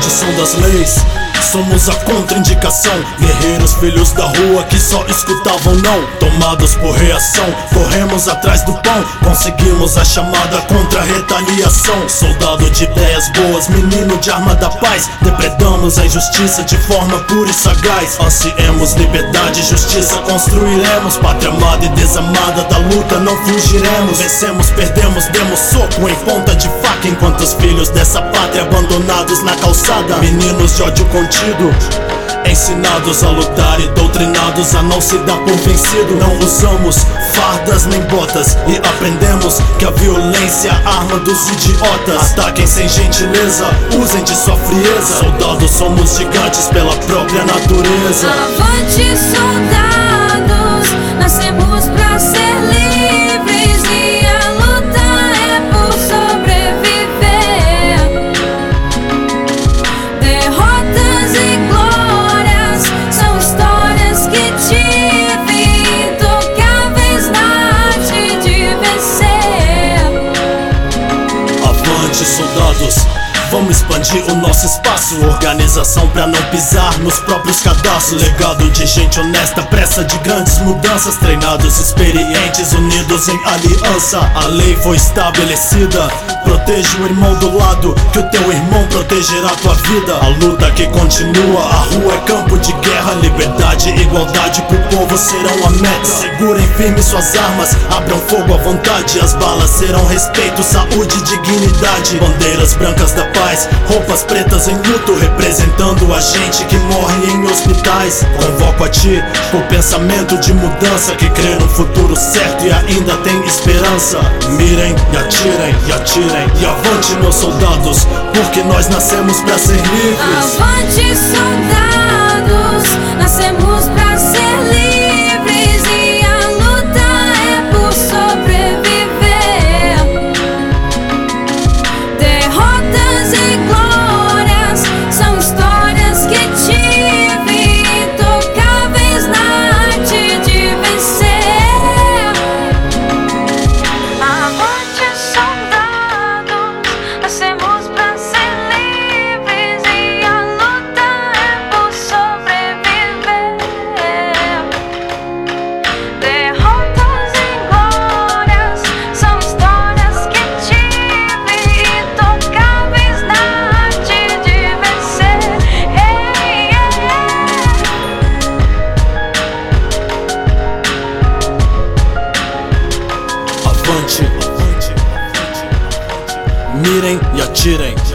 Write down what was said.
tradição das leis. Somos a contraindicação, guerreiros filhos da rua que só escutavam não. Tomados por reação, corremos atrás do pão, conseguimos a chamada contra a retaliação. Soldado de ideias boas, menino de arma da paz, depredamos a injustiça de forma pura e sagaz. Ansiemos liberdade e justiça, construiremos pátria amada e desamada, da luta não fugiremos. Vencemos, perdemos, demos soco em ponta de faca, enquanto os filhos dessa pátria abandonados na calçada. Meninos de ódio contido, ensinados a lutar e doutrinados a não se dar por vencido. Não usamos fardas nem botas e aprendemos que a violência é a arma dos idiotas. Ataquem sem gentileza, usem de sua frieza. Soldados somos gigantes pela própria natureza. Avante, soldados, nascemos pra ser livres e a luta é por sobreviver. Derrotas e glórias são histórias que tive, intocáveis na arte de vencer. Avante, soldados, vamos expandir o nosso espaço. Organização pra não pisar nos próprios cadastros. Legado de gente honesta, pressa de grandes mudanças. Treinados, experientes, unidos em aliança. A lei foi estabelecida, proteja o irmão do lado, que o teu irmão protegerá tua vida. A luta que continua, a rua é campo de guerra. Liberdade e igualdade pro povo serão a meta. Segurem firme suas armas, abram fogo à vontade. As balas serão respeito, saúde e dignidade. Bandeiras brancas da paz, roupas pretas em luto, representando a gente que morre em hospitais. Convoco a ti com pensamento de mudança, que crê no futuro certo e ainda tem esperança. Mirem e atirem, e atirem, e avante, meus soldados, porque nós nascemos pra ser livres. Avante, soldados, nascemos pra ser livres e a luta é por sobreviver. Derrotas e glórias são histórias que tive, intocáveis na arte de vencer. Avante, soldados, nascemos pra ser livres e a luta é por sobreviver. Derrotas e glórias são histórias que tive, intocáveis na arte de vencer. Avante, mirem e atirem.